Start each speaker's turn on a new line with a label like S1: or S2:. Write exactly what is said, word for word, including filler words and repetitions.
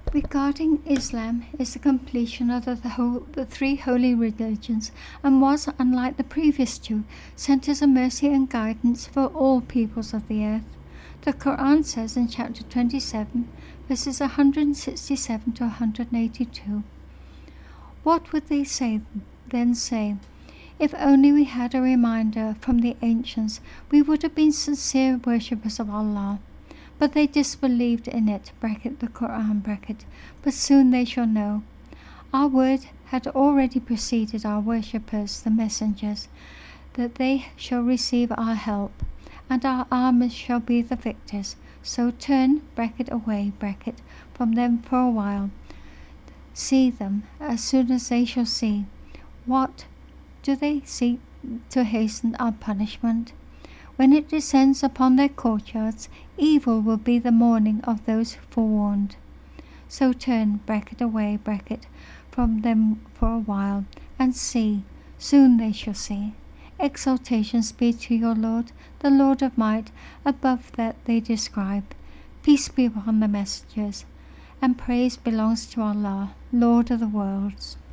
S1: Regarding Islam, is the completion of the, whole, the three holy religions, and was, unlike the previous two, sent as a mercy and guidance for all peoples of the earth. The Quran says in chapter twenty-seven, verses one hundred sixty-seven to one hundred eighty-two, "What would they say then say? If only we had a reminder from the ancients, we would have been sincere worshippers of Allah. But they disbelieved in it, bracket the Quran, bracket, but soon they shall know. Our word had already preceded our worshippers, the messengers, that they shall receive our help, and our armies shall be the victors. So turn, bracket, away, bracket, from them for a while. See them, as soon as they shall see. What do they seek to hasten our punishment? When it descends upon their courtyards, evil will be the mourning of those forewarned. So turn, bracket, away, bracket, from them for a while, and see, soon they shall see. Exaltations be to your Lord, the Lord of might, above that they describe. Peace be upon the messengers, and praise belongs to Allah, Lord of the worlds."